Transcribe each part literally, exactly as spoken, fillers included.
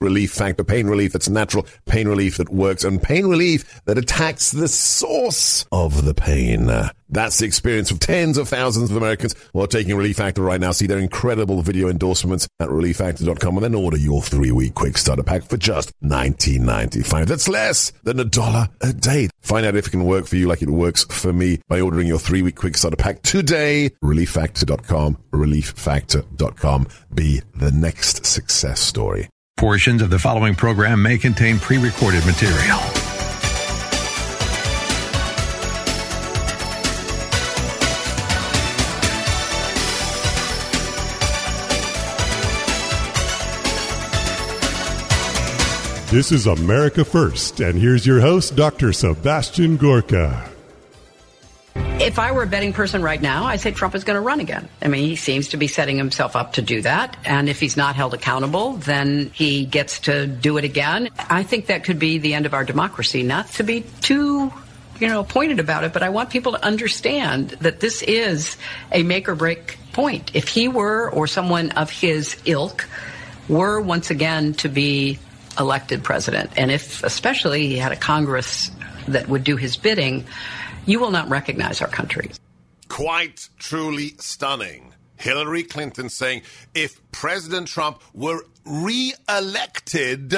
Relief Factor. Pain relief that's natural, pain relief that works, and pain relief that attacks the source of the pain. That's the experience of tens of thousands of Americans who are taking Relief Factor right now. See their incredible video endorsements at relief factor dot com and then order your three-week quick starter pack for just nineteen ninety-five. That's less than a dollar a day. Find out if it can work for you like it works for me by ordering your three-week quick starter pack today. relief factor dot com. relief factor dot com. Be the next success story. Portions of the following program may contain pre-recorded material. This is America First, and here's your host, Doctor Sebastian Gorka. If I were a betting person right now, I'd say Trump is going to run again. I mean, he seems to be setting himself up to do that. And if he's not held accountable, then he gets to do it again. I think that could be the end of our democracy. Not to be too, you know, pointed about it, but I want people to understand that this is a make or break point. If he were, or someone of his ilk, were once again to be elected president, and if especially he had a Congress that would do his bidding, you will not recognize our country. Quite truly stunning. Hillary Clinton saying if President Trump were re-elected,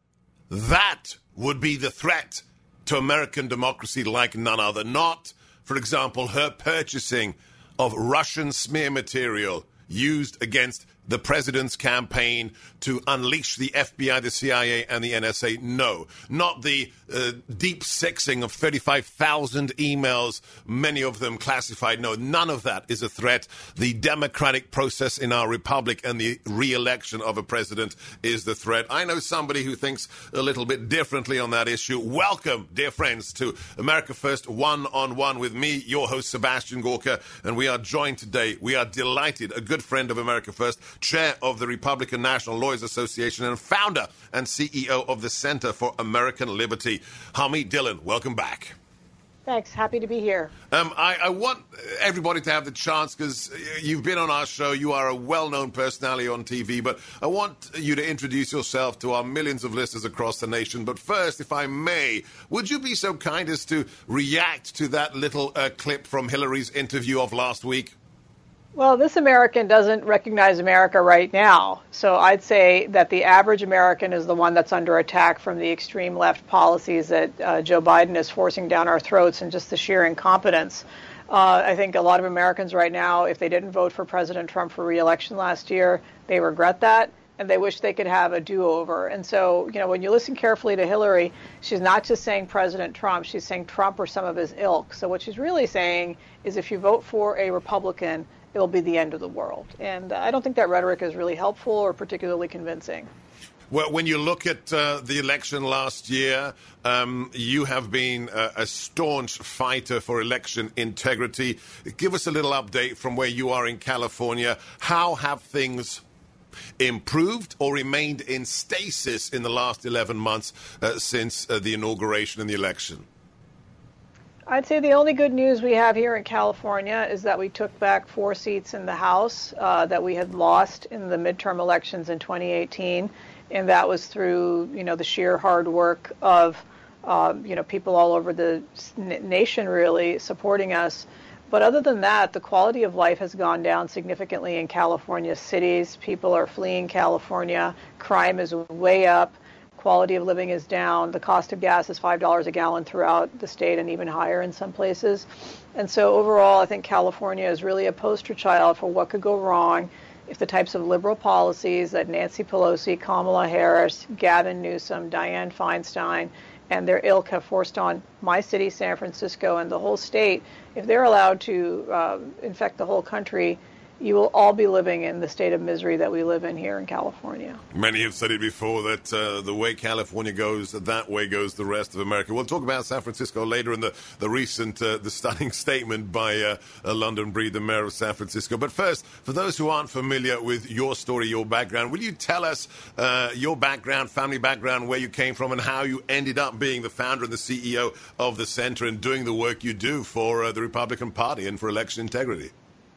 that would be the threat to American democracy like none other. Not, for example, her purchasing of Russian smear material used against the president's campaign to unleash the F B I, the C I A, and the N S A. No, not the uh, deep sexing of thirty-five thousand emails, many of them classified. No, none of that is a threat. The democratic process in our republic and the re-election of a president is the threat. I know somebody who thinks a little bit differently on that issue. Welcome, dear friends, to America First One-on-One with me, your host, Sebastian Gorka, and we are joined today. We are delighted, a good friend of America First, chair of the Republican National Lawyers Association and founder and C E O of the Center for American Liberty, Harmeet Dillon. Welcome back. Thanks. Happy to be here. Um, I, I want everybody to have the chance, because you've been on our show. You are a well-known personality on T V, but I want you to introduce yourself to our millions of listeners across the nation. But first, if I may, would you be so kind as to react to that little uh, clip from Hillary's interview of last week? Well, this American doesn't recognize America right now. So I'd say that the average American is the one that's under attack from the extreme left policies that uh, Joe Biden is forcing down our throats and just the sheer incompetence. Uh, I think a lot of Americans right now, if they didn't vote for President Trump for re-election last year, they regret that. And they wish they could have a do-over. And so, you know, when you listen carefully to Hillary, she's not just saying President Trump, she's saying Trump or some of his ilk. So what she's really saying is if you vote for a Republican, it'll be the end of the world. And uh, I don't think that rhetoric is really helpful or particularly convincing. Well, when you look at uh, the election last year, um, you have been a, a staunch fighter for election integrity. Give us a little update from where you are in California. How have things improved or remained in stasis in the last eleven months uh, since uh, the inauguration and the election? I'd say the only good news we have here in California is that we took back four seats in the House uh, that we had lost in the midterm elections in twenty eighteen, and that was through, you know, the sheer hard work of, uh, you know, people all over the nation really supporting us. But other than that, the quality of life has gone down significantly in California cities. People are fleeing California. Crime is way up. Quality of living is down. The cost of gas is five dollars a gallon throughout the state and even higher in some places. And so overall, I think California is really a poster child for what could go wrong if the types of liberal policies that Nancy Pelosi, Kamala Harris, Gavin Newsom, Dianne Feinstein, and their ilk have forced on my city, San Francisco, and the whole state, if they're allowed to uh, infect the whole country, you will all be living in the state of misery that we live in here in California. Many have said it before that uh, the way California goes, that way goes the rest of America. We'll talk about San Francisco later in the, the recent, uh, the stunning statement by uh, uh, London Breed, the mayor of San Francisco. But first, for those who aren't familiar with your story, your background, will you tell us uh, your background, family background, where you came from, and how you ended up being the founder and the C E O of the center and doing the work you do for uh, the Republican Party and for election integrity?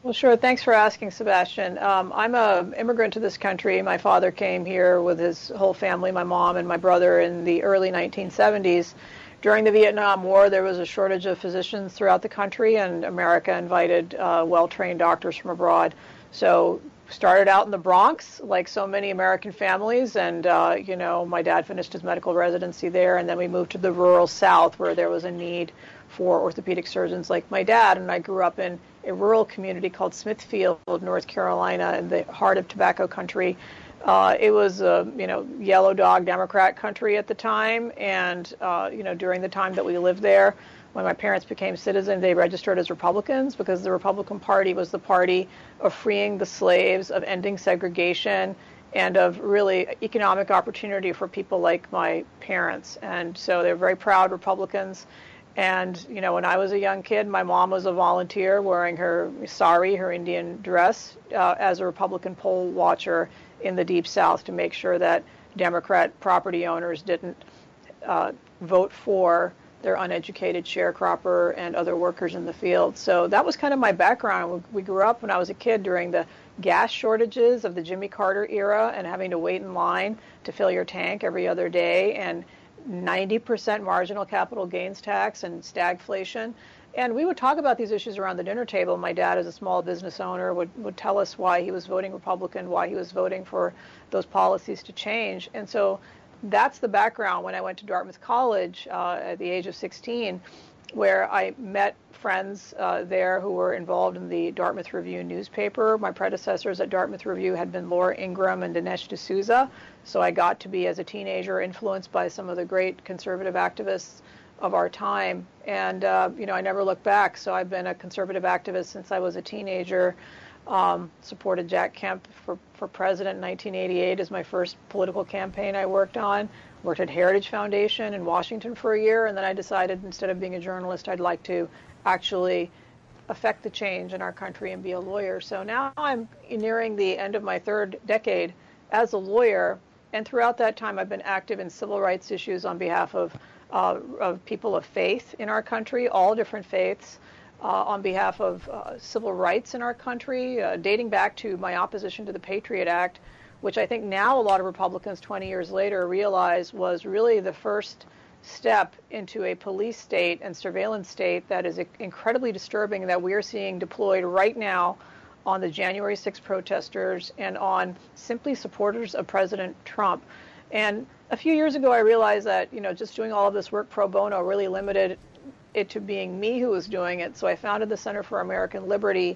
Well, sure. Thanks for asking, Sebastian. Um, I'm an immigrant to this country. My father came here with his whole family, my mom and my brother, in the early nineteen seventies. During the Vietnam War, there was a shortage of physicians throughout the country, and America invited uh, well-trained doctors from abroad. So started out in the Bronx, like so many American families, and, uh, you know, my dad finished his medical residency there, and then we moved to the rural South where there was a need for orthopedic surgeons like my dad, and I grew up in a rural community called Smithfield, North Carolina, in the heart of tobacco country. Uh, it was a, you know, yellow dog Democrat country at the time, and, uh, you know, during the time that we lived there, when my parents became citizens, they registered as Republicans because the Republican Party was the party of freeing the slaves, of ending segregation, and of really economic opportunity for people like my parents. And so they're very proud Republicans. And, you know, when I was a young kid, my mom was a volunteer wearing her sari, her Indian dress, uh, as a Republican poll watcher in the Deep South to make sure that Democrat property owners didn't uh, vote for their uneducated sharecropper and other workers in the field. So that was kind of my background. We grew up when I was a kid during the gas shortages of the Jimmy Carter era and having to wait in line to fill your tank every other day, and ninety percent marginal capital gains tax and stagflation. And we would talk about these issues around the dinner table. My dad, as a small business owner, would, would tell us why he was voting Republican, why he was voting for those policies to change. And so that's the background when I went to Dartmouth College uh, at the age of sixteen, where I met friends uh, there who were involved in the Dartmouth Review newspaper. My predecessors at Dartmouth Review had been Laura Ingraham and Dinesh D'Souza, so I got to be, as a teenager, influenced by some of the great conservative activists of our time. And, uh, you know, I never looked back, so I've been a conservative activist since I was a teenager. Um, supported Jack Kemp for, for president in nineteen eighty-eight as my first political campaign I worked on. Worked at Heritage Foundation in Washington for a year, and then I decided instead of being a journalist, I'd like to actually affect the change in our country and be a lawyer. So now I'm nearing the end of my third decade as a lawyer, and throughout that time I've been active in civil rights issues on behalf of, uh, of people of faith in our country, all different faiths, uh, on behalf of uh, civil rights in our country, uh, dating back to my opposition to the Patriot Act, which I think now a lot of Republicans twenty years later realize was really the first step into a police state and surveillance state that is incredibly disturbing, that we are seeing deployed right now on the January sixth protesters and on simply supporters of President Trump. And a few years ago, I realized that, you know, just doing all of this work pro bono really limited it to being me who was doing it. So I founded the Center for American Liberty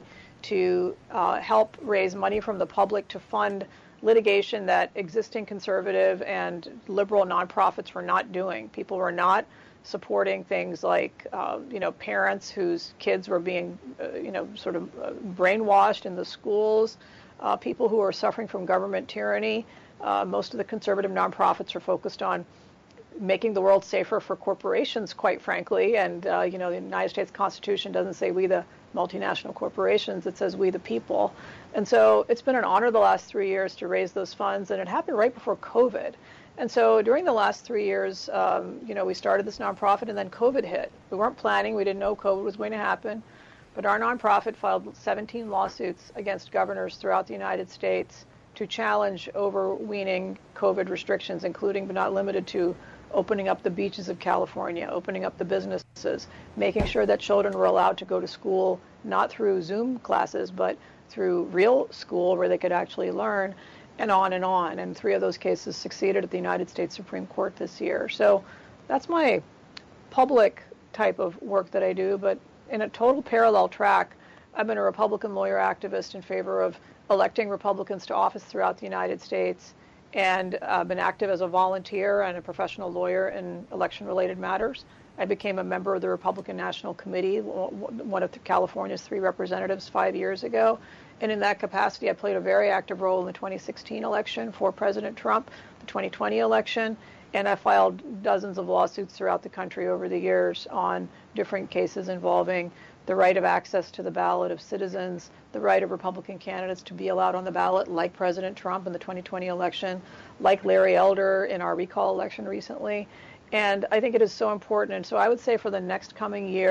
to uh, help raise money from the public to fund litigation that existing conservative and liberal nonprofits were not doing. People were not supporting things like, uh, you know, parents whose kids were being, uh, you know, sort of uh, brainwashed in the schools, uh, people who are suffering from government tyranny. Uh, most of the conservative nonprofits are focused on making the world safer for corporations, quite frankly. And, uh, you know, the United States Constitution doesn't say we the multinational corporations, it says we the people. And so it's been an honor the last three years to raise those funds, and it happened right before COVID. And so during the last three years, um, you know, we started this nonprofit, and then COVID hit. We weren't planning, we didn't know COVID was going to happen, but our nonprofit filed seventeen lawsuits against governors throughout the United States to challenge overweening COVID restrictions, including but not limited to opening up the beaches of California, opening up the businesses, making sure that children were allowed to go to school, not through Zoom classes, but through real school where they could actually learn, and on and on. And three of those cases succeeded at the United States Supreme Court this year. So that's my public type of work that I do. But in a total parallel track, I've been a Republican lawyer activist in favor of electing Republicans to office throughout the United States, and I've uh, been active as a volunteer and a professional lawyer in election-related matters. I became a member of the Republican National Committee, one of California's three representatives, five years ago. And in that capacity, I played a very active role in the twenty sixteen election for President Trump, the twenty twenty election, and I filed dozens of lawsuits throughout the country over the years on different cases involving the right of access to the ballot of citizens, the right of Republican candidates to be allowed on the ballot, like President Trump in the twenty twenty election, like Larry Elder in our recall election recently. And I think it is so important. And so I would say for the next coming year,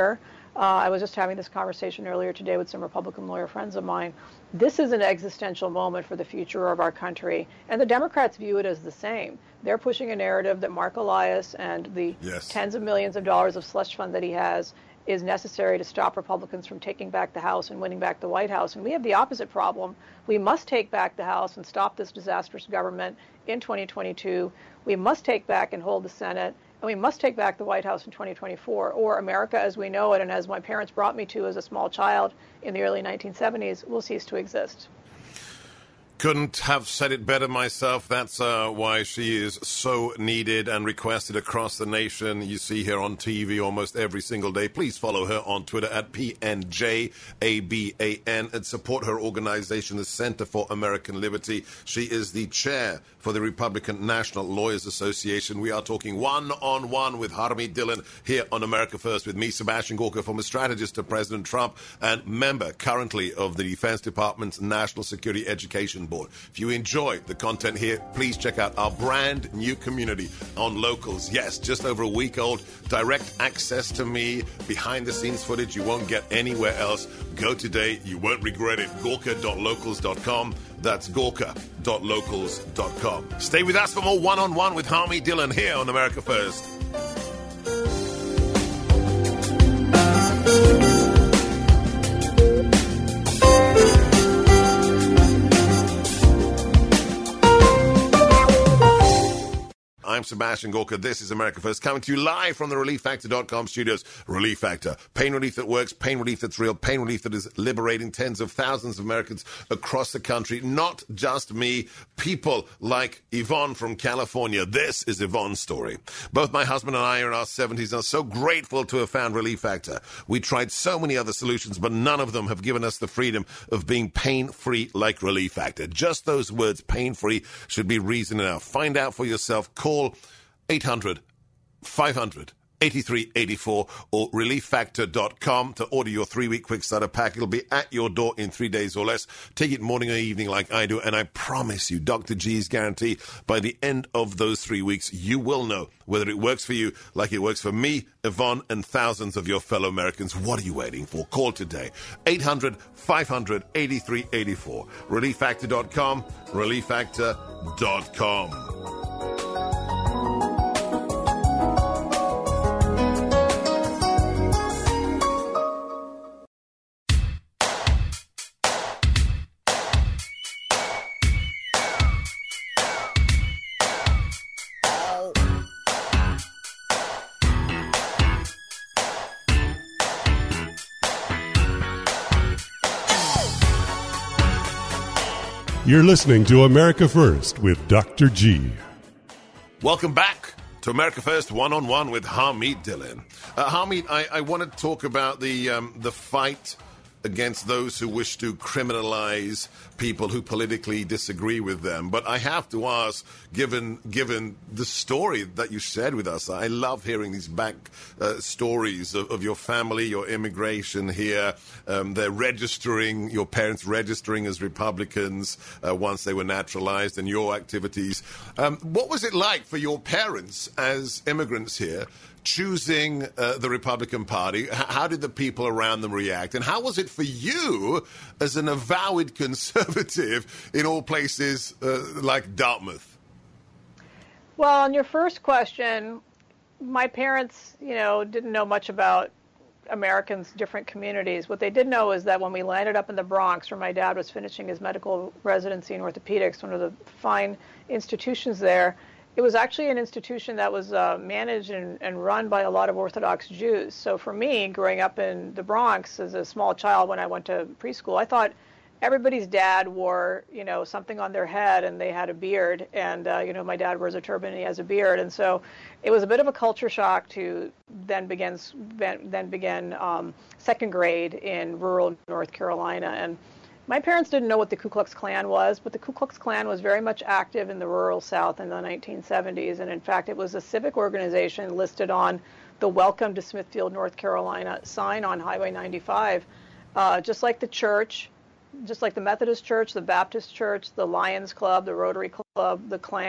Uh, I was just having this conversation earlier today with some Republican lawyer friends of mine. This is an existential moment for the future of our country, and the Democrats view it as the same. They're pushing a narrative that Mark Elias and the yes. tens of millions of dollars of slush fund that he has is necessary to stop Republicans from taking back the House and winning back the White House. And we have the opposite problem. We must take back the House and stop this disastrous government in twenty twenty-two. We must take back and hold the Senate. And we must take back the White House in twenty twenty-four, or America as we know it and as my parents brought me to as a small child in the early nineteen seventies will cease to exist. Couldn't have said it better myself. That's uh, why she is so needed and requested across the nation. You see her on T V almost every single day. Please follow her on Twitter at P N J A B A N and support her organization, the Center for American Liberty. She is the chair for the Republican National Lawyers Association. We are talking one-on-one with Harmeet Dillon here on America First with me, Sebastian Gorka, former strategist to President Trump and member currently of the Defense Department's National Security Education Board. If you enjoy the content here, please check out our brand new community on Locals. Yes, just over a week old. Direct access to me, behind the scenes footage you won't get anywhere else. Go today. You won't regret it. Gorka dot locals dot com. That's Gorka dot locals dot com. Stay with us for more one-on-one with Harmeet Dillon here on America First. I'm Sebastian Gorka. This is America First, coming to you live from the relief factor dot com studios. Relief Factor. Pain relief that works, pain relief that's real, pain relief that is liberating tens of thousands of Americans across the country. Not just me, people like Yvonne from California. This is Yvonne's story. Both my husband and I are in our seventies and are so grateful to have found Relief Factor. We tried so many other solutions, but none of them have given us the freedom of being pain-free like Relief Factor. Just those words, pain-free, should be reason enough. Find out for yourself. Call eight hundred, five hundred, eighty-three eighty-four or relief factor dot com to order your three-week quick starter pack. It'll be at your door in three days or less. Take it morning or evening like I do, and I promise you, Doctor G's guarantee, by the end of those three weeks, you will know whether it works for you like it works for me, Yvonne, and thousands of your fellow Americans. What are you waiting for? Call today. eight hundred, five hundred, eighty-three eighty-four. relief factor dot com, relief factor dot com. You're listening to America First with Doctor G. Welcome back to America First One-on-One with Harmeet Dillon. Uh, Harmeet, I, I want to talk about the um, the fight against those who wish to criminalize people who politically disagree with them. But I have to ask, given given the story that you shared with us, I love hearing these back uh, stories of, of your family, your immigration here. Um, they're registering, your parents registering as Republicans uh, once they were naturalized, and your activities. Um, what was it like for your parents as immigrants here, choosing uh, the Republican Party? H- how did the people around them react? And how was it for you as an avowed conservative in all places uh, like Dartmouth? Well, on your first question, my parents, you know, didn't know much about Americans' different communities. What they did know is that when we landed up in the Bronx, where my dad was finishing his medical residency in orthopedics, one of the fine institutions there, it was actually an institution that was uh, managed and, and run by a lot of Orthodox Jews. So for me, growing up in the Bronx as a small child when I went to preschool, I thought everybody's dad wore, you know, something on their head and they had a beard. And, uh, you know, my dad wears a turban and he has a beard. And so it was a bit of a culture shock to then begin, then begin um, second grade in rural North Carolina. And my parents didn't know what the Ku Klux Klan was, but the Ku Klux Klan was very much active in the rural South in the nineteen seventies. And in fact, it was a civic organization listed on the Welcome to Smithfield, North Carolina sign on Highway ninety-five. Uh, just like the church, just like the Methodist Church, the Baptist Church, the Lions Club, the Rotary Club, the Klan,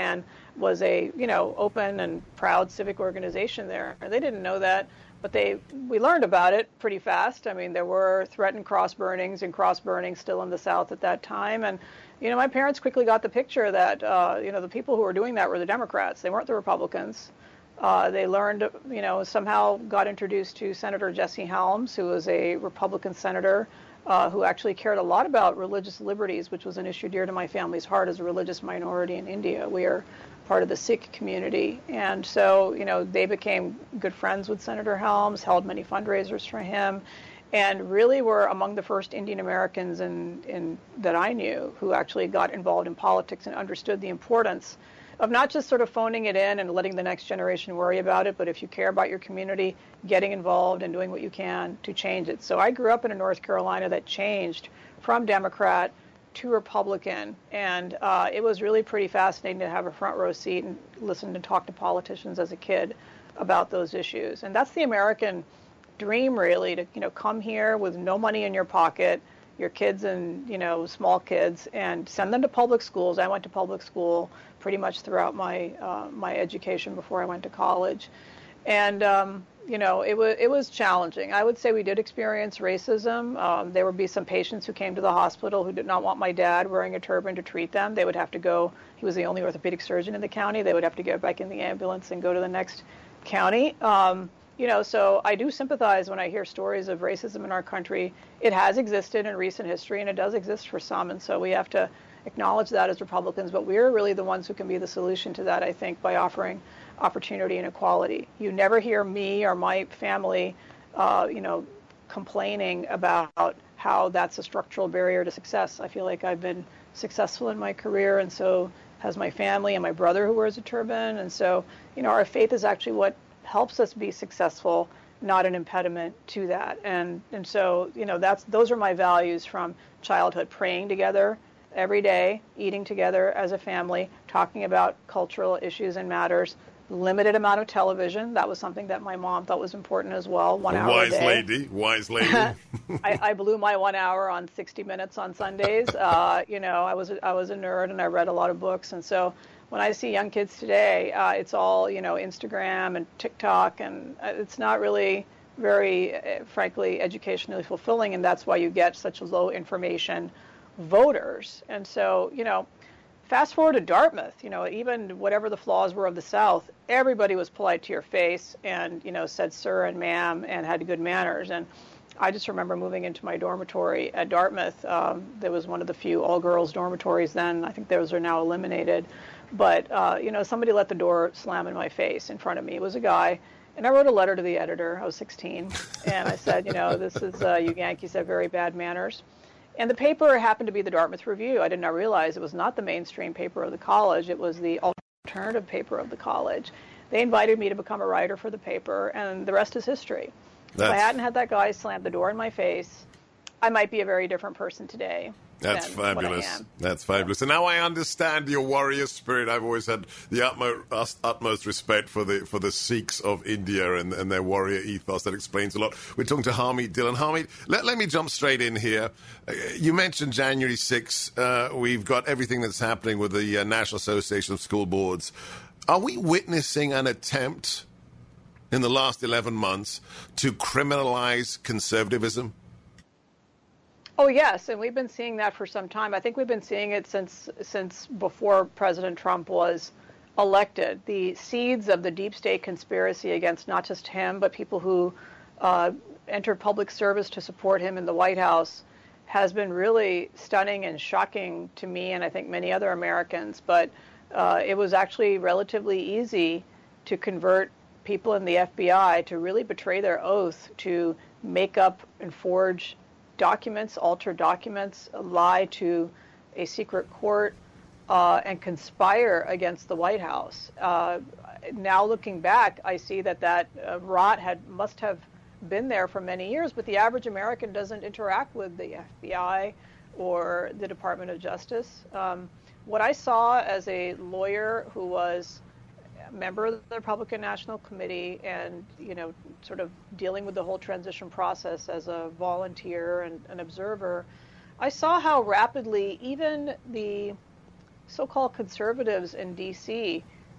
was a, you know, open and proud civic organization there. They didn't know that, but they we learned about it pretty fast. I mean, there were threatened cross burnings and cross burnings still in the South at that time. And, you know, my parents quickly got the picture that, uh, you know, the people who were doing that were the Democrats. They weren't the Republicans. Uh, they learned, you know, somehow got introduced to Senator Jesse Helms, who was a Republican senator uh, who actually cared a lot about religious liberties, which was an issue dear to my family's heart as a religious minority in India. We are part of the Sikh community. And so, you know, they became good friends with Senator Helms, held many fundraisers for him, and really were among the first Indian Americans in, in, that I knew who actually got involved in politics and understood the importance of not just sort of phoning it in and letting the next generation worry about it, but if you care about your community, getting involved and doing what you can to change it. So I grew up in a North Carolina that changed from Democrat to Republican, and uh, it was really pretty fascinating to have a front row seat and listen and talk to politicians as a kid about those issues. And that's the American dream, really, to, you know, come here with no money in your pocket, your kids and, you know, small kids, and send them to public schools. I went to public school pretty much throughout my uh, my education before I went to college. And, um, you know, it was it was challenging. I would say we did experience racism. Um, there would be some patients who came to the hospital who did not want my dad wearing a turban to treat them. They would have to go, he was the only orthopedic surgeon in the county. They would have to get back in the ambulance and go to the next county. Um, You know, so I do sympathize when I hear stories of racism in our country. It has existed in recent history, and it does exist for some, and so we have to acknowledge that as Republicans, but we're really the ones who can be the solution to that, I think, by offering opportunity and equality. You never hear me or my family, uh, you know, complaining about how that's a structural barrier to success. I feel like I've been successful in my career, and so has my family and my brother who wears a turban, and so, you know, our faith is actually what helps us be successful, not an impediment to that. And and so, you know, that's those are my values from childhood: praying together every day, eating together as a family, talking about cultural issues and matters, limited amount of television. That was something that my mom thought was important as well. One hour wise a day. lady, wise lady. I, I blew my one hour on sixty minutes on Sundays. Uh, you know, I was I was a nerd and I read a lot of books, and so when I see young kids today, uh, it's all, you know, Instagram and TikTok, and it's not really very, uh, frankly, educationally fulfilling, and that's why you get such low information voters. And so, you know, fast forward to Dartmouth, you know, even whatever the flaws were of the South, everybody was polite to your face and, you know, said sir and ma'am and had good manners. And I just remember moving into my dormitory at Dartmouth. Um, there was one of the few all-girls dormitories then. I think those are now eliminated. But, uh, you know, somebody let the door slam in my face in front of me. It was a guy. And I wrote a letter to the editor. I was sixteen. And I said, you know, this is, uh, you Yankees have very bad manners. And the paper happened to be the Dartmouth Review. I did not realize it was not the mainstream paper of the college. It was the alternative paper of the college. They invited me to become a writer for the paper, and the rest is history. That's... If I hadn't had that guy slam the door in my face, I might be a very different person today. That's fabulous. That's fabulous. And now I understand your warrior spirit. I've always had the utmost, utmost respect for the for the Sikhs of India and, and their warrior ethos. That explains a lot. We're talking to Harmeet Dillon. Harmeet, let, let me jump straight in here. Uh, you mentioned January sixth. Uh, we've got everything that's happening with the uh, National Association of School Boards. Are we witnessing an attempt in the last eleven months to criminalize conservatism? Oh, yes, and we've been seeing that for some time. I think we've been seeing it since since before President Trump was elected. The seeds of the deep state conspiracy against not just him, but people who uh, entered public service to support him in the White House has been really stunning and shocking to me and I think many other Americans. But uh, it was actually relatively easy to convert people in the F B I to really betray their oath, to make up and forge documents, alter documents, lie to a secret court, uh, and conspire against the White House. Uh, now looking back, I see that that uh, rot had must have been there for many years, but the average American doesn't interact with the F B I or the Department of Justice. Um, what I saw as a lawyer who was member of the Republican National Committee and, you know, sort of dealing with the whole transition process as a volunteer and an observer, I saw how rapidly even the so-called conservatives in D C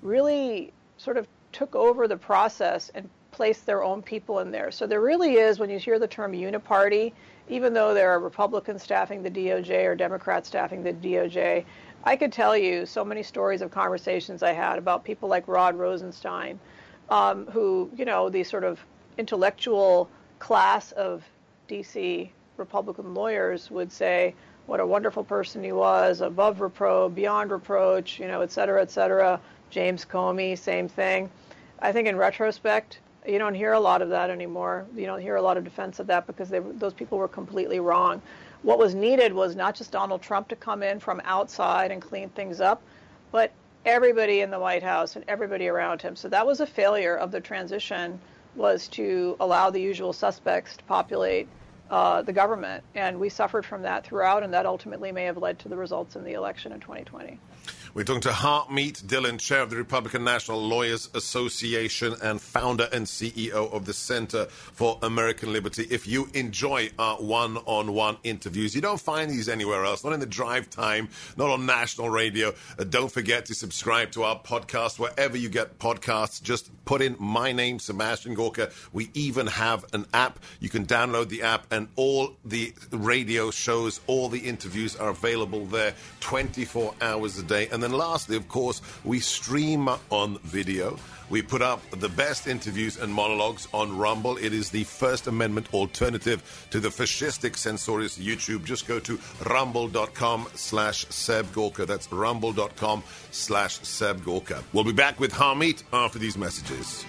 really sort of took over the process and placed their own people in there. So there really is, when you hear the term uniparty, even though there are Republicans staffing the D O J or Democrats staffing the D O J, I could tell you so many stories of conversations I had about people like Rod Rosenstein, um, who, you know, the sort of intellectual class of D C Republican lawyers would say what a wonderful person he was, above reproach, beyond reproach, you know, et cetera, et cetera. James Comey, same thing. I think in retrospect, you don't hear a lot of that anymore. You don't hear a lot of defense of that because they, those people were completely wrong. What was needed was not just Donald Trump to come in from outside and clean things up, but everybody in the White House and everybody around him. So that was a failure of the transition, was to allow the usual suspects to populate uh, the government. And we suffered from that throughout, and that ultimately may have led to the results in the election in twenty twenty. We're talking to Harmeet Dillon, chair of the Republican National Lawyers Association and founder and C E O of the Center for American Liberty. If you enjoy our one-on-one interviews, you don't find these anywhere else, not in the drive time, not on national radio. Uh, don't forget to subscribe to our podcast wherever you get podcasts. Just put in my name, Sebastian Gorka. We even have an app. You can download the app, and all the radio shows, all the interviews are available there twenty-four hours a day. And then lastly, of course, we stream on video. We put up the best interviews and monologues on Rumble. It is the First Amendment alternative to the fascistic, censorious YouTube. Just go to rumble.com slash Seb Gorka. That's rumble.com slash Seb Gorka. We'll be back with Harmeet after these messages.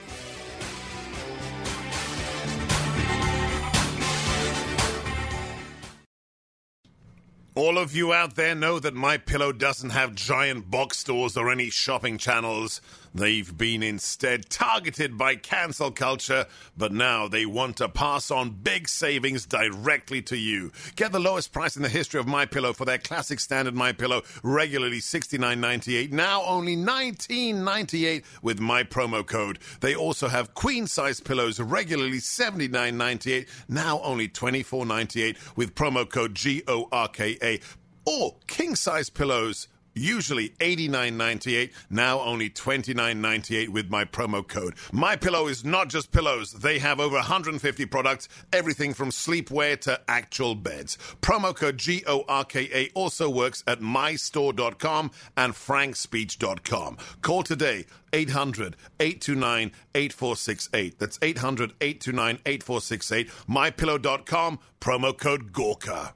All of you out there know that MyPillow doesn't have giant box stores or any shopping channels. They've been instead targeted by cancel culture, but now they want to pass on big savings directly to you. Get the lowest price in the history of MyPillow for their classic standard MyPillow, regularly sixty-nine ninety-eight, now only nineteen ninety-eight with my promo code. They also have queen-size pillows, regularly seventy-nine ninety-eight, now only twenty-four ninety-eight with promo code G O R K A. Or king-size pillows, usually eighty-nine ninety-eight, now only twenty-nine ninety-eight with my promo code. MyPillow is not just pillows. They have over one hundred fifty products, everything from sleepwear to actual beds. Promo code G O R K A also works at my store dot com and frank speech dot com. Call today, eight hundred, eight two nine, eight four six eight. That's eight hundred, eight two nine, eight four six eight. my pillow dot com, promo code Gorka.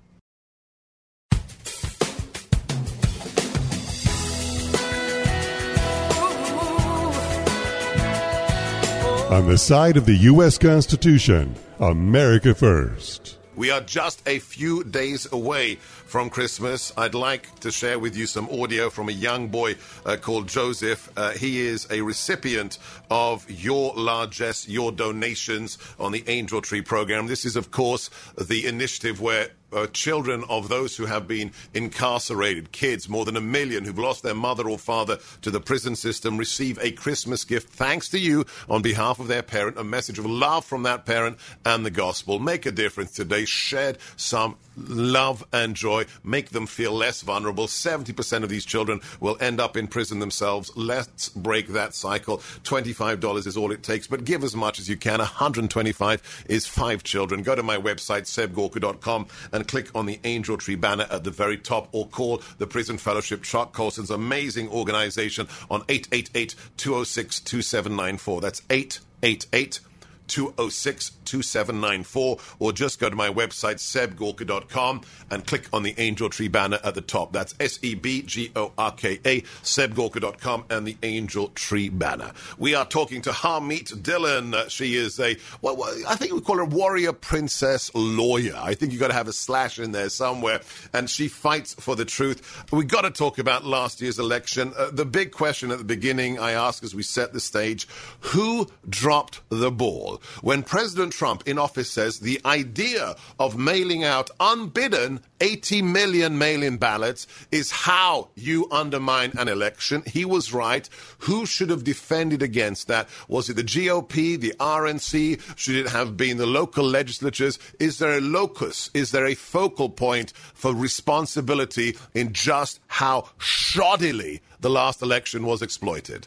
On the side of the U S Constitution, America first. We are just a few days away from Christmas. I'd like to share with you some audio from a young boy uh, called Joseph. Uh, he is a recipient of Your Largesse, Your Donations on the Angel Tree program. This is, of course, the initiative where Uh, children of those who have been incarcerated, kids, more than a million who've lost their mother or father to the prison system, receive a Christmas gift thanks to you on behalf of their parent, a message of love from that parent and the gospel. Make a difference today. Shed some love and joy. Make them feel less vulnerable. seventy percent of these children will end up in prison themselves. Let's break that cycle. twenty-five dollars is all it takes, but give as much as you can. one hundred twenty-five is five children. Go to my website, seb gorka dot com, and click on the Angel Tree banner at the very top, or call the Prison Fellowship, Chuck Colson's amazing organization, on eight eight eight, two oh six, two seven nine four. That's eight eight eight, two oh six, two seven nine four, or just go to my website, seb gorka dot com, and click on the Angel Tree banner at the top. That's S E B G O R K A, seb gorka dot com, and the Angel Tree banner. We are talking to Harmeet Dillon. Uh, she is a, well, I think we call her a warrior princess lawyer. I think you got to have a slash in there somewhere. And she fights for the truth. We got to talk about last year's election. Uh, the big question at the beginning I ask as we set the stage, who dropped the ball? Bill when President Trump in office says the idea of mailing out unbidden eighty million mail-in ballots is how you undermine an election. He was right. Who should have defended against that? Was it the G O P, the R N C? Should it have been the local legislatures? Is there a locus? Is there a focal point for responsibility in just how shoddily the last election was exploited?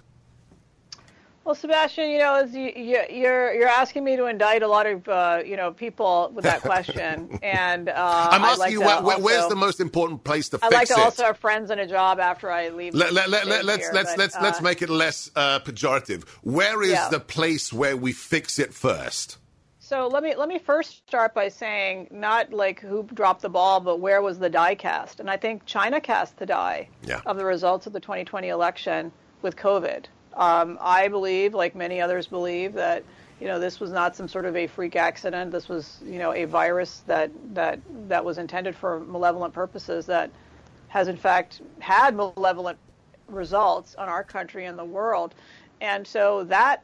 Well, Sebastian, you know, as you, you, you're you're asking me to indict a lot of uh, you know people with that question, and uh, I'm asking like you where, also, where's the most important place to I'd fix like to it? also have friends and a job after I leave. Let, let, let, let, let's here, let's but, let's uh, let's make it less uh, pejorative. Where is yeah. the place where we fix it first? So let me let me first start by saying not like who dropped the ball, but where was the die cast? And I think China cast the die yeah. of the results of the twenty twenty election with COVID. Um, I believe, like many others believe, that you know this was not some sort of a freak accident. This was you know a virus that that that was intended for malevolent purposes that has in fact had malevolent results on our country and the world. And so that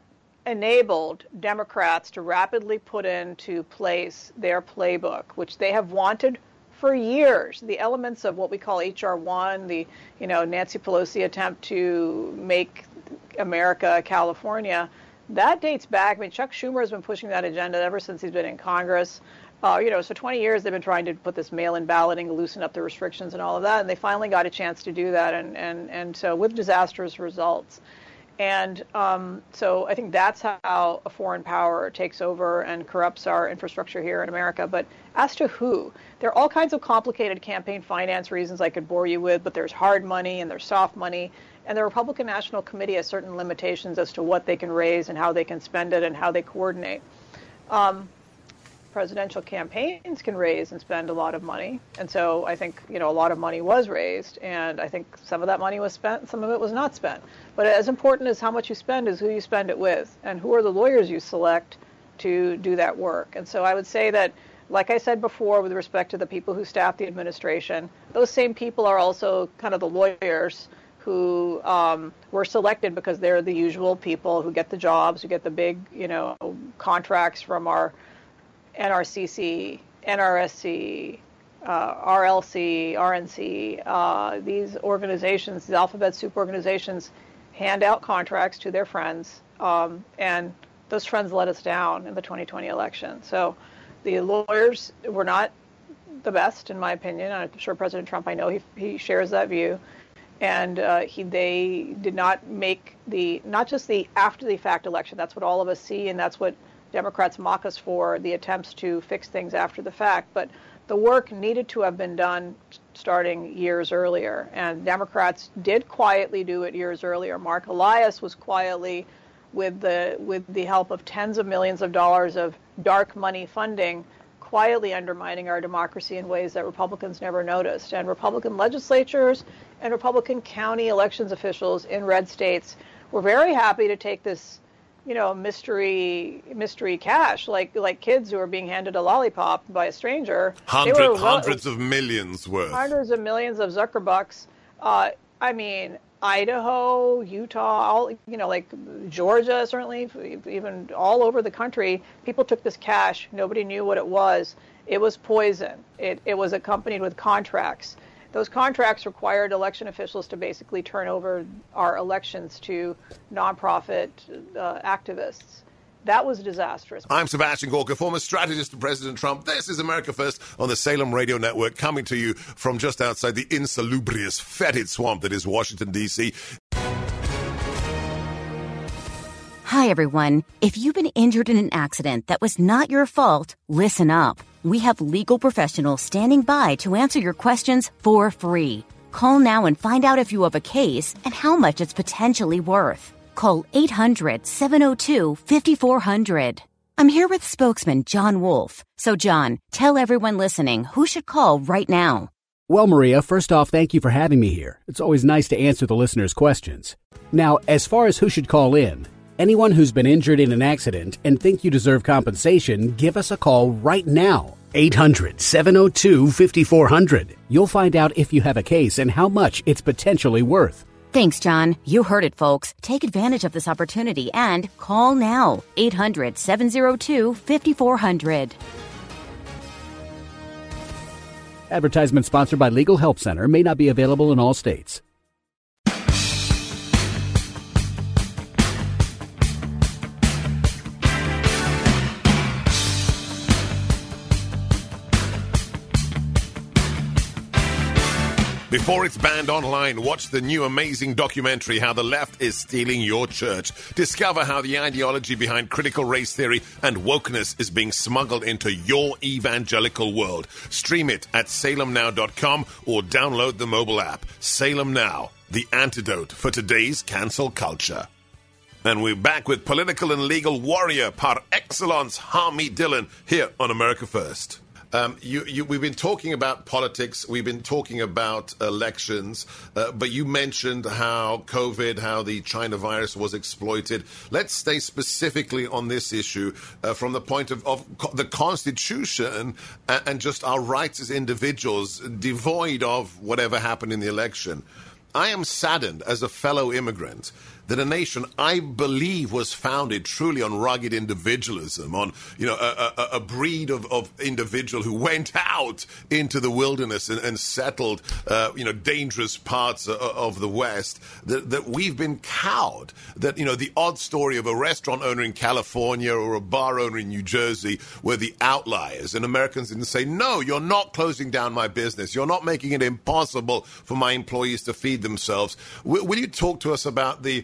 enabled Democrats to rapidly put into place their playbook, which they have wanted for years. The elements of what we call H R one, the you know Nancy Pelosi attempt to make America California, that dates back. I mean, Chuck Schumer has been pushing that agenda ever since he's been in Congress. Uh, you know, so twenty years they've been trying to put this mail-in balloting, loosen up the restrictions and all of that, and they finally got a chance to do that, and and and so with disastrous results. And um, so I think that's how a foreign power takes over and corrupts our infrastructure here in America. But as to who, there are all kinds of complicated campaign finance reasons I could bore you with, but there's hard money and there's soft money. And the Republican National Committee has certain limitations as to what they can raise and how they can spend it and how they coordinate. Um, presidential campaigns can raise and spend a lot of money. And so I think, you know, a lot of money was raised, and I think some of that money was spent, some of it was not spent. But as important as how much you spend is who you spend it with and who are the lawyers you select to do that work. And so I would say that, like I said before, with respect to the people who staff the administration, those same people are also kind of the lawyers who um, were selected because they're the usual people who get the jobs, who get the big, you know, contracts from our N R C C, N R S C, uh, R L C, R N C. Uh, these organizations, these alphabet soup organizations, hand out contracts to their friends, um, and those friends let us down in the twenty twenty election. So the lawyers were not the best, in my opinion. I'm sure President Trump, I know he he shares that view. And uh, he, they did not make the, not just the after the fact election, that's what all of us see, and that's what Democrats mock us for, the attempts to fix things after the fact. But the work needed to have been done starting years earlier. And Democrats did quietly do it years earlier. Mark Elias was quietly, with the with the help of tens of millions of dollars of dark money funding, quietly undermining our democracy in ways that Republicans never noticed. And Republican legislatures and Republican county elections officials in red states were very happy to take this, you know, mystery mystery cash, like like kids who are being handed a lollipop by a stranger. Hundred, well, hundreds of millions worth. Hundreds of millions of Zuckerbucks. Uh, I mean, Idaho, Utah, all, you know, like Georgia, certainly, even all over the country, people took this cash. Nobody knew what it was. It was poison. It, it was accompanied with contracts. Those contracts required election officials to basically turn over our elections to nonprofit uh, activists. That was disastrous. I'm Sebastian Gorka, former strategist to President Trump. This is America First on the Salem Radio Network, coming to you from just outside the insalubrious, fetid swamp that is Washington, D C Hi, everyone. If you've been injured in an accident that was not your fault, listen up. We have legal professionals standing by to answer your questions for free. Call now and find out if you have a case and how much it's potentially worth. Call eight hundred, seven oh two, five four zero zero. I'm here with spokesman John Wolf. So, John, tell everyone listening who should call right now. Well, Maria, first off, thank you for having me here. It's always nice to answer the listeners' questions. Now, as far as who should call in, anyone who's been injured in an accident and think you deserve compensation, give us a call right now. eight hundred, seven oh two, five four zero zero. You'll find out if you have a case and how much it's potentially worth. Thanks, John. You heard it, folks. Take advantage of this opportunity and call now. eight hundred, seven oh two, five four zero zero. Advertisement sponsored by Legal Help Center. May not be available in all states. Before it's banned online, watch the new amazing documentary, How the Left is Stealing Your Church. Discover how the ideology behind critical race theory and wokeness is being smuggled into your evangelical world. Stream it at salem now dot com or download the mobile app. Salem Now, the antidote for today's cancel culture. And we're back with political and legal warrior par excellence, Harmeet Dillon, here on America First. Um, you, you, we've been talking about politics, we've been talking about elections, uh, but you mentioned how COVID, how the China virus was exploited. Let's stay specifically on this issue uh, from the point of, of co- the Constitution and, and just our rights as individuals, devoid of whatever happened in the election. I am saddened as a fellow immigrant that a nation I believe was founded truly on rugged individualism, on you know a, a, a breed of, of individual who went out into the wilderness and, and settled uh, you know dangerous parts of, of the West, that, that we've been cowed. That you know the odd story of a restaurant owner in California or a bar owner in New Jersey were the outliers, and Americans didn't say, no, you're not closing down my business, you're not making it impossible for my employees to feed themselves. Will, will you talk to us about the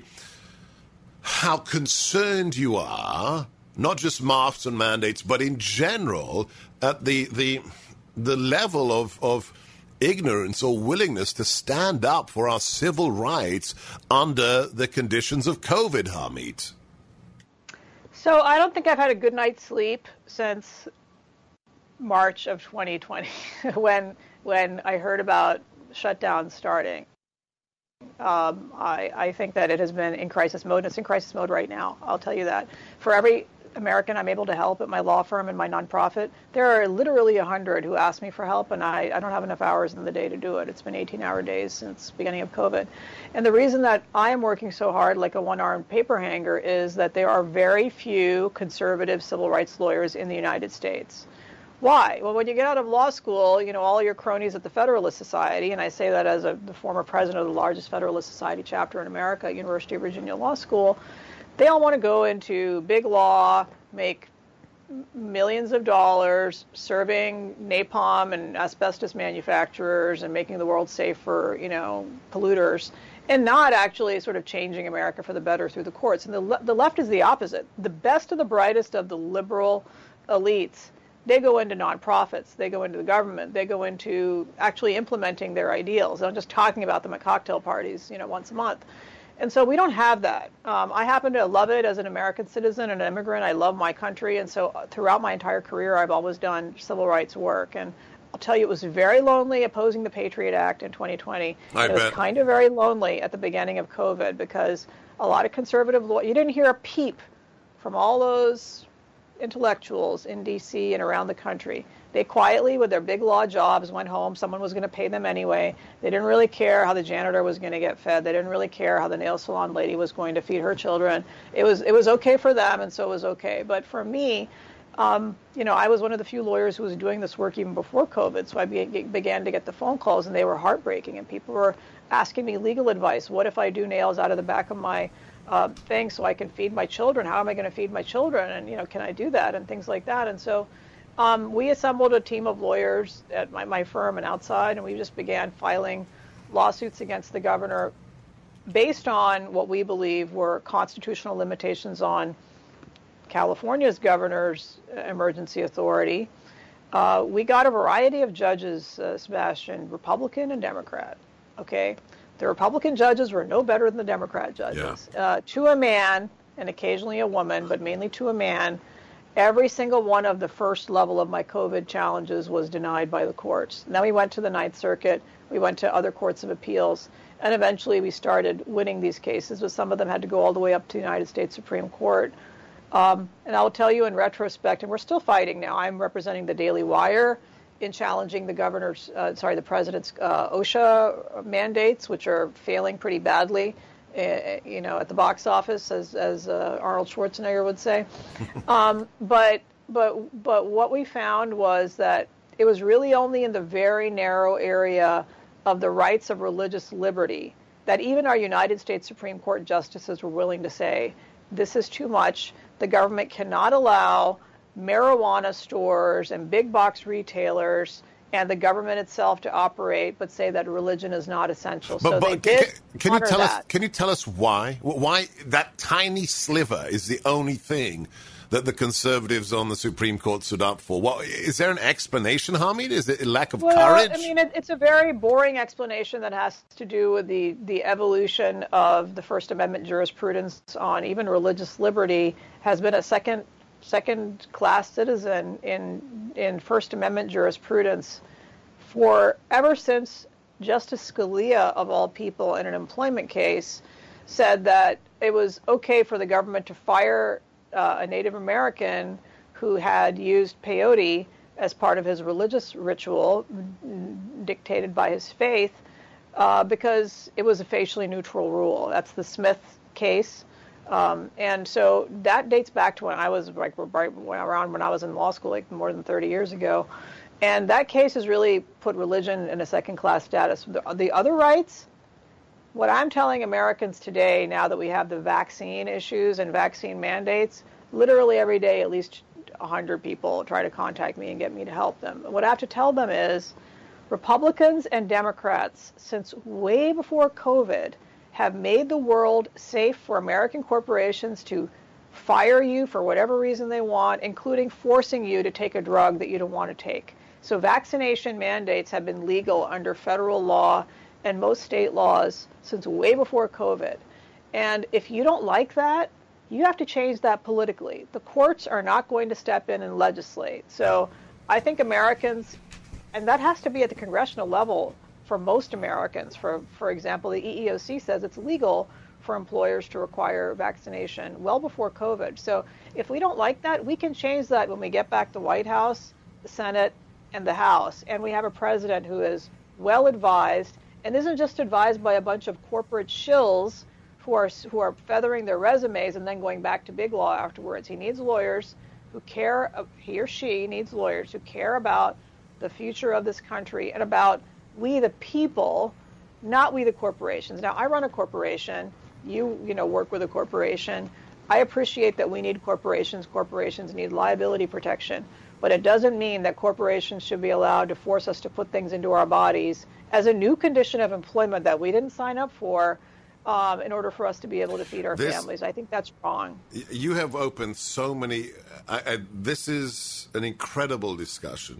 how concerned you are, not just masks and mandates, but in general, at the the the level of, of ignorance or willingness to stand up for our civil rights under the conditions of COVID, Harmeet? So I don't think I've had a good night's sleep since March of twenty twenty, when when I heard about shutdown starting. Um, I, I think that it has been in crisis mode, and it's in crisis mode right now. I'll tell you that. For every American I'm able to help at my law firm and my nonprofit, there are literally one hundred who ask me for help, and I, I don't have enough hours in the day to do it. It's been eighteen-hour days since the beginning of COVID. And the reason that I am working so hard like a one-armed paper hanger is that there are very few conservative civil rights lawyers in the United States. Why? Well, when you get out of law school, you know, all your cronies at the Federalist Society, and I say that as a, the former president of the largest Federalist Society chapter in America, University of Virginia Law School, they all want to go into big law, make millions of dollars serving napalm and asbestos manufacturers and making the world safe for, you know, polluters, and not actually sort of changing America for the better through the courts. And the, le- the left is the opposite. The best of the brightest of the liberal elites, they go into nonprofits, they go into the government, they go into actually implementing their ideals. I'm just talking about them at cocktail parties, you know, once a month. And so we don't have that. Um, I happen to love it as an American citizen and an immigrant. I love my country. And so throughout my entire career, I've always done civil rights work. And I'll tell you, it was very lonely opposing the Patriot Act in twenty twenty. I it bet. was kind of very lonely at the beginning of COVID because a lot of conservative law, you didn't hear a peep from all those intellectuals in D C and around the country. They quietly, with their big law jobs, went home. Someone was going to pay them anyway. They didn't really care how the janitor was going to get fed. They didn't really care how the nail salon lady was going to feed her children. It was it was okay for them, and so it was okay. But for me, um, you know, I was one of the few lawyers who was doing this work even before COVID, so I be, began to get the phone calls, and they were heartbreaking. And people were asking me legal advice. What if I do nails out of the back of my Uh, thing so I can feed my children? How am I going to feed my children? And, you know, can I do that? And things like that. And so um, we assembled a team of lawyers at my, my firm and outside, and we just began filing lawsuits against the governor based on what we believe were constitutional limitations on California's governor's emergency authority. Uh, we got a variety of judges, uh, Sebastian, Republican and Democrat, okay? The Republican judges were no better than the Democrat judges. Yeah. Uh, to a man, and occasionally a woman, but mainly to a man, every single one of the first level of my COVID challenges was denied by the courts. And then we went to the Ninth Circuit, we went to other courts of appeals, and eventually we started winning these cases, but some of them had to go all the way up to the United States Supreme Court. Um, and I'll tell you in retrospect, and we're still fighting now, I'm representing the Daily Wire in challenging the governor's, uh, sorry, the president's uh, OSHA mandates, which are failing pretty badly, uh, you know, at the box office, as as uh, Arnold Schwarzenegger would say. um, but but but what we found was that it was really only in the very narrow area of the rights of religious liberty that even our United States Supreme Court justices were willing to say, this is too much. The government cannot allow marijuana stores and big box retailers and the government itself to operate, but say that religion is not essential. But, so but they did can, can you tell that. us? Can you tell us why? Why that tiny sliver is the only thing that the conservatives on the Supreme Court stood up for? What, is there an explanation, Hamid? Is it a lack of well, courage? I mean, it, it's a very boring explanation that has to do with the, the evolution of the First Amendment jurisprudence on even religious liberty has been a second second class citizen in in First Amendment jurisprudence for ever since Justice Scalia, of all people, in an employment case, said that it was okay for the government to fire Uh, a Native American who had used peyote as part of his religious ritual, dictated by his faith, uh, because it was a facially neutral rule. That's the Smith case. Um, and so that dates back to when I was like right around when I was in law school, like more than thirty years ago. And that case has really put religion in a second-class status. The, the other rights, what I'm telling Americans today, now that we have the vaccine issues and vaccine mandates, literally every day at least one hundred people try to contact me and get me to help them. What I have to tell them is Republicans and Democrats, since way before COVID, have made the world safe for American corporations to fire you for whatever reason they want, including forcing you to take a drug that you don't want to take. So vaccination mandates have been legal under federal law and most state laws since way before COVID. And if you don't like that, you have to change that politically. The courts are not going to step in and legislate. So I think Americans, and that has to be at the congressional level for most Americans. For, for example, the E E O C says it's legal for employers to require vaccination well before COVID. So if we don't like that, we can change that when we get back to the White House, the Senate, and the House. And we have a president who is well advised and isn't just advised by a bunch of corporate shills who are who are feathering their resumes and then going back to big law afterwards. He needs lawyers who care, he or she needs lawyers who care about the future of this country and about we the people, not we the corporations. Now, I run a corporation. You, you know, work with a corporation. I appreciate that we need corporations. Corporations need liability protection. But it doesn't mean that corporations should be allowed to force us to put things into our bodies as a new condition of employment that we didn't sign up for um, in order for us to be able to feed our this, families. I think that's wrong. You have opened so many. I, I, this is an incredible discussion.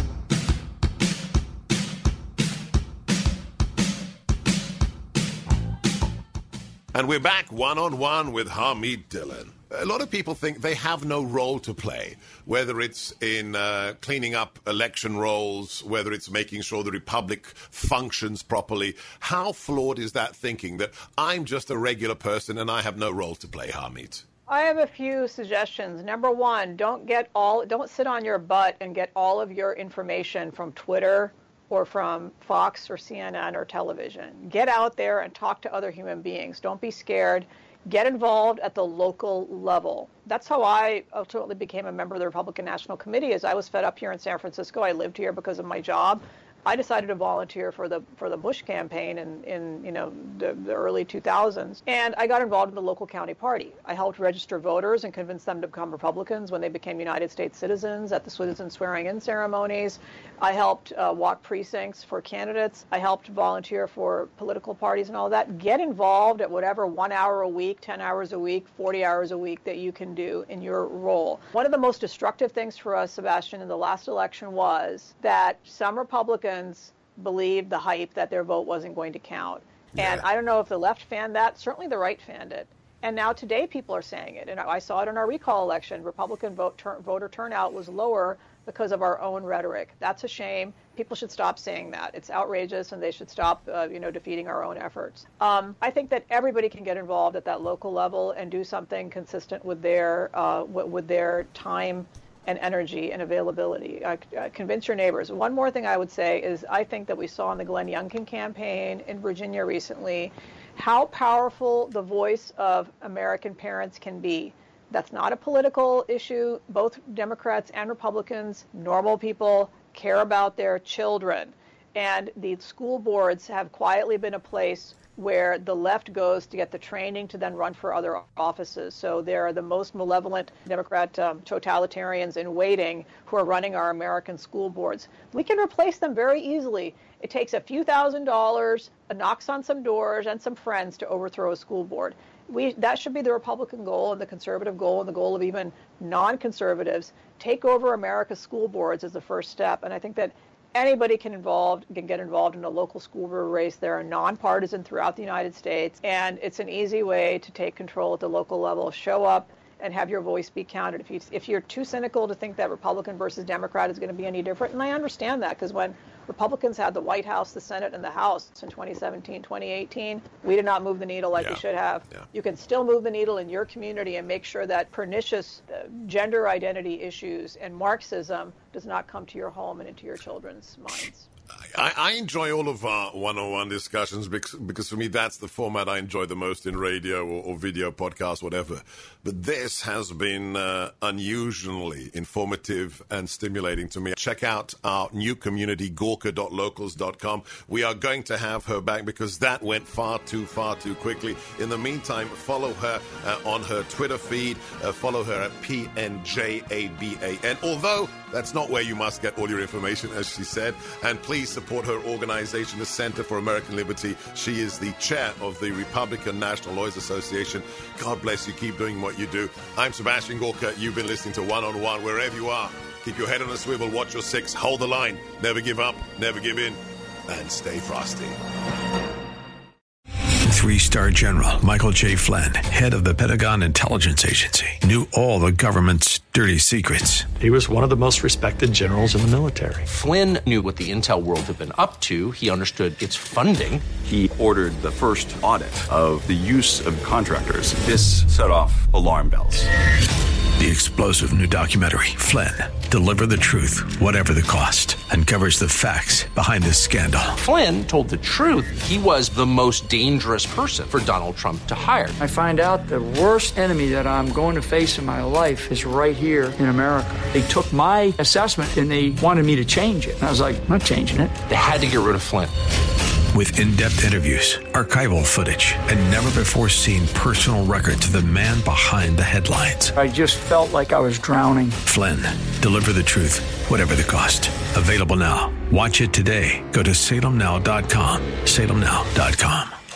And we're back one-on-one with Hamid Dillon. A lot of people think they have no role to play, whether it's in uh, cleaning up election rolls, whether it's making sure the Republic functions properly. How flawed is that thinking, that I'm just a regular person and I have no role to play, Hamid? I have a few suggestions. Number one, don't get all, don't sit on your butt and get all of your information from Twitter or from Fox or C N N or television. Get out there and talk to other human beings. Don't be scared. Get involved at the local level. That's how I ultimately became a member of the Republican National Committee. As I was fed up here in San Francisco, I lived here because of my job. I decided to volunteer for the for the Bush campaign in, in you know the, the early two thousands, and I got involved in the local county party. I helped register voters and convince them to become Republicans when they became United States citizens at the citizen swearing-in ceremonies. I helped uh, walk precincts for candidates. I helped volunteer for political parties and all that. Get involved at whatever one hour a week, ten hours a week, forty hours a week that you can do in your role. One of the most destructive things for us, Sebastian, in the last election was that some Republicans believed the hype that their vote wasn't going to count. Yeah. And I don't know if the left fanned that. Certainly the right fanned it. And now today people are saying it. And I saw it in our recall election. Republican vote tur- voter turnout was lower because of our own rhetoric. That's a shame. People should stop saying that. It's outrageous, and they should stop, uh, you know, defeating our own efforts. Um, I think that everybody can get involved at that local level and do something consistent with their uh, w- with their time and energy and availability. Uh, uh, convince your neighbors. One more thing I would say is I think that we saw in the Glenn Youngkin campaign in Virginia recently how powerful the voice of American parents can be. That's not a political issue. Both Democrats and Republicans, normal people, care about their children. And the school boards have quietly been a place where the left goes to get the training to then run for other offices. So they're the most malevolent Democrat um, totalitarians in waiting who are running our American school boards. We can replace them very easily. It takes a few thousand dollars, a knocks on some doors, and some friends to overthrow a school board. We, that should be the Republican goal and the conservative goal and the goal of even non-conservatives. Take over America's school boards as the first step. And I think that anybody can involved can get involved in a local school board race. They are nonpartisan throughout the United States, and it's an easy way to take control at the local level. Show up and have your voice be counted. If you if you're too cynical to think that Republican versus Democrat is going to be any different, and I understand that, because when Republicans had the White House, the Senate, and the House in twenty seventeen, twenty eighteen, we did not move the needle like yeah. we should have. Yeah. You can still move the needle in your community and make sure that pernicious uh, gender identity issues and Marxism does not come to your home and into your children's minds. I, I enjoy all of our one-on-one discussions because, because for me that's the format I enjoy the most in radio or, or video, podcast, whatever. But this has been uh, unusually informative and stimulating to me. Check out our new community, gorka dot locals dot com. We are going to have her back because that went far too, far too quickly. In the meantime, follow her uh, on her Twitter feed. Uh, follow her at P N J A B A N. Although that's not where you must get all your information, as she said. And please support her organization, the Center for American Liberty. She is the chair of the Republican National Lawyers Association. God bless you. Keep doing what you do. I'm Sebastian Gorka. You've been listening to One on One. Wherever you are, keep your head on a swivel, watch your six, hold the line, never give up, never give in, and stay frosty. Three-star General Michael J. Flynn, head of the Pentagon Intelligence Agency, knew all the government's dirty secrets. He was one of the most respected generals in the military. Flynn knew what the intel world had been up to. He understood its funding. He ordered the first audit of the use of contractors. This set off alarm bells. The explosive new documentary, Flynn, Deliver the Truth, Whatever the Cost, uncovers the facts behind this scandal. Flynn told the truth. He was the most dangerous person for Donald Trump to hire. I find out the worst enemy that I'm going to face in my life is right here in America. They took my assessment and they wanted me to change it. And I was like, I'm not changing it. They had to get rid of Flynn. With in-depth interviews, archival footage, and never-before-seen personal records of the man behind the headlines. I just felt like I was drowning. Flynn, Deliver the Truth, Whatever the Cost. Available now. Watch it today. Go to salem now dot com. salem now dot com.